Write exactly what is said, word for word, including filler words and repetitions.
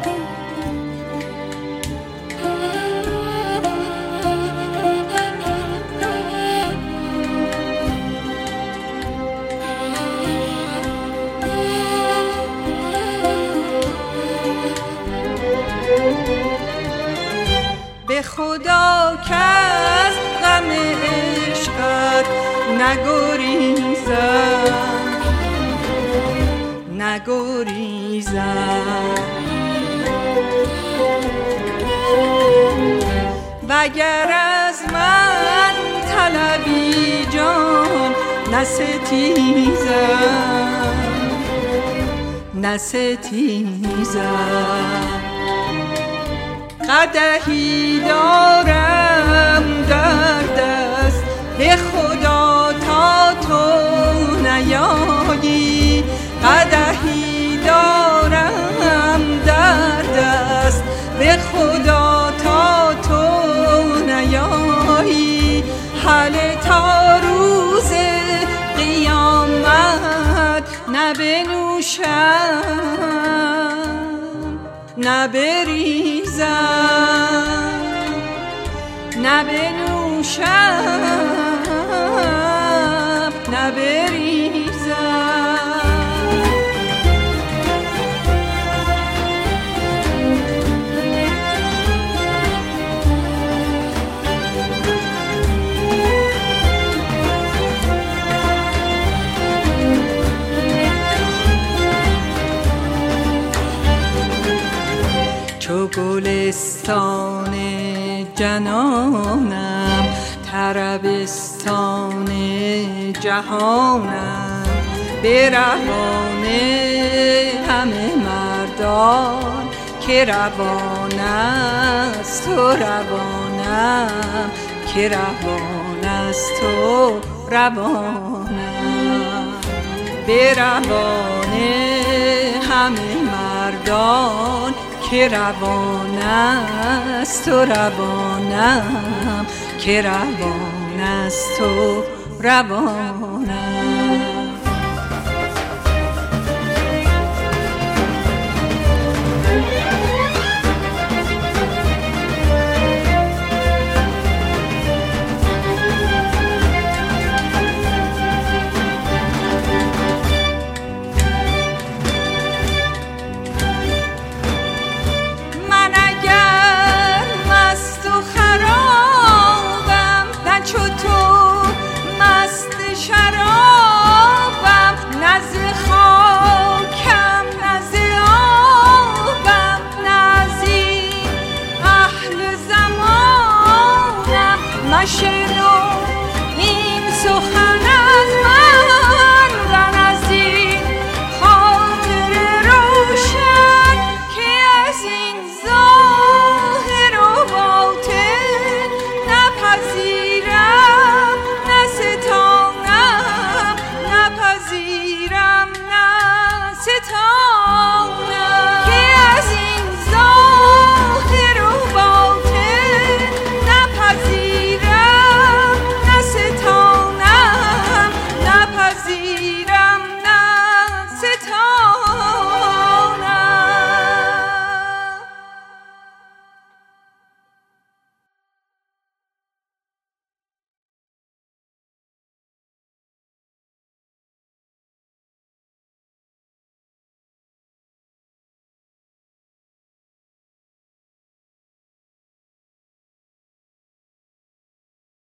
به خدا که از غم عشقت نگریزم نگریزم وگر از من طلبی جان نستیزم نستیزم قدحی دارم در دست به خدا تا تو نیایی قدحی دارم در دست به خدا تا تو نیایی حل تا روز قیامت نه بنوشم نه بریزم نه بنوشم نه بریزم چو گلستان جنانم طربستان جهانم به روان همه مردان که روان است و روانم که روان است و روانم به روان همه مردان که روان است و روانم که روان است و روانم